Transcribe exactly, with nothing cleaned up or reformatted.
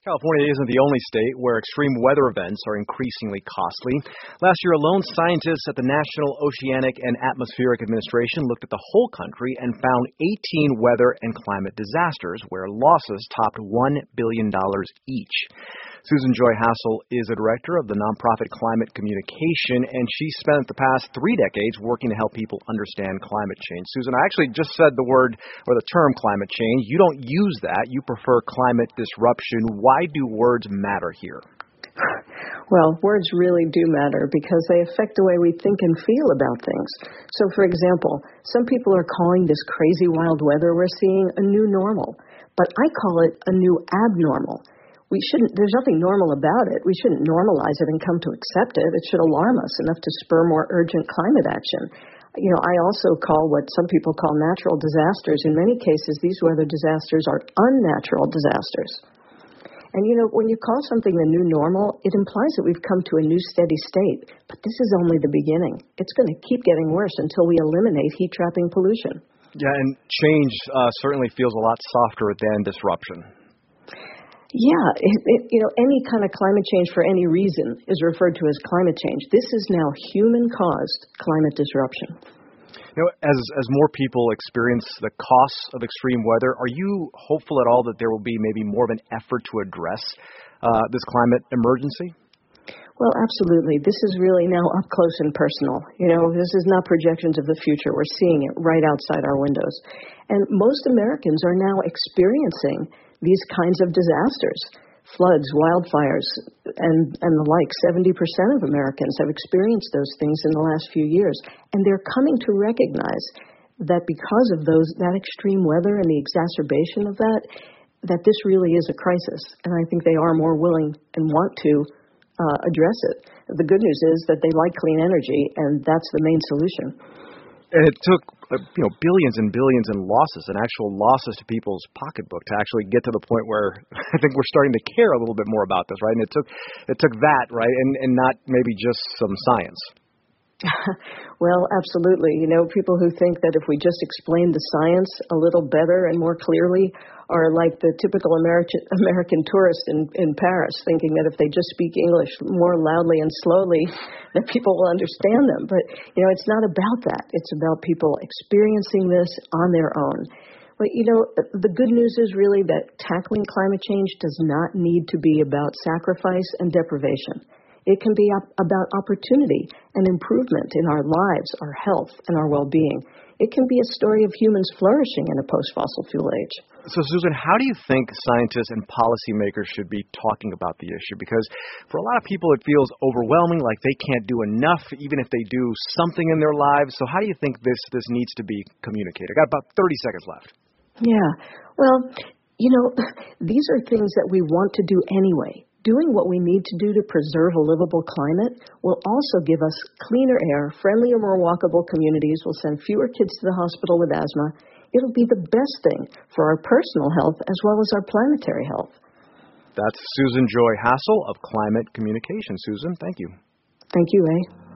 California isn't the only state where extreme weather events are increasingly costly. Last year alone, scientists at the National Oceanic and Atmospheric Administration looked at the whole country and found eighteen weather and climate disasters where losses topped one billion dollars each. Susan Joy Hassel is a director of the nonprofit Climate Communication, and she spent the past three decades working to help people understand climate change. Susan, I actually just said the word or the term climate change. You don't use that. You prefer climate disruption. Why do words matter here? Well, words really do matter because they affect the way we think and feel about things. So, for example, some people are calling this crazy wild weather we're seeing a new normal, but I call it a new abnormal. We shouldn't, there's nothing normal about it. We shouldn't normalize it and come to accept it. It should alarm us enough to spur more urgent climate action. You know, I also call what some people call natural disasters. In many cases, these weather disasters are unnatural disasters. And, you know, when you call something the new normal, it implies that we've come to a new steady state. But this is only the beginning. It's going to keep getting worse until we eliminate heat-trapping pollution. Yeah, and change uh, certainly feels a lot softer than disruption. Yeah, it, it, you know, any kind of climate change for any reason is referred to as climate change. This is now human-caused climate disruption. You know, as as more people experience the costs of extreme weather, are you hopeful at all that there will be maybe more of an effort to address uh, this climate emergency? Well, absolutely. This is really now up close and personal. You know, this is not projections of the future. We're seeing it right outside our windows. And most Americans are now experiencing these kinds of disasters, floods, wildfires, and, and the like. seventy percent of Americans have experienced those things in the last few years. And they're coming to recognize that because of those that extreme weather and the exacerbation of that, that this really is a crisis. And I think they are more willing and want to uh, address it. The good news is that they like clean energy, and that's the main solution. And it took, you know, billions and billions in losses and actual losses to people's pocketbook to actually get to the point where I think we're starting to care a little bit more about this, right? And it took it took that, right, and, and not maybe just some science. Well, absolutely. You know, people who think that if we just explain the science a little better and more clearly are like the typical American American tourist in, in Paris, thinking that if they just speak English more loudly and slowly, that people will understand them. But, you know, it's not about that. It's about people experiencing this on their own. But, you know, the good news is really that tackling climate change does not need to be about sacrifice and deprivation. It can be op- about opportunity and improvement in our lives, our health, and our well-being. It can be a story of humans flourishing in a post-fossil fuel age. So, Susan, how do you think scientists and policymakers should be talking about the issue? Because for a lot of people, it feels overwhelming, like they can't do enough, even if they do something in their lives. So how do you think this, this needs to be communicated? I've got about thirty seconds left. Yeah. Well, you know, these are things that we want to do anyway. Doing what we need to do to preserve a livable climate will also give us cleaner air, friendlier, more walkable communities, will send fewer kids to the hospital with asthma. It'll be the best thing for our personal health as well as our planetary health. That's Susan Joy Hassel of Climate Communication. Susan, thank you. Thank you, Ray.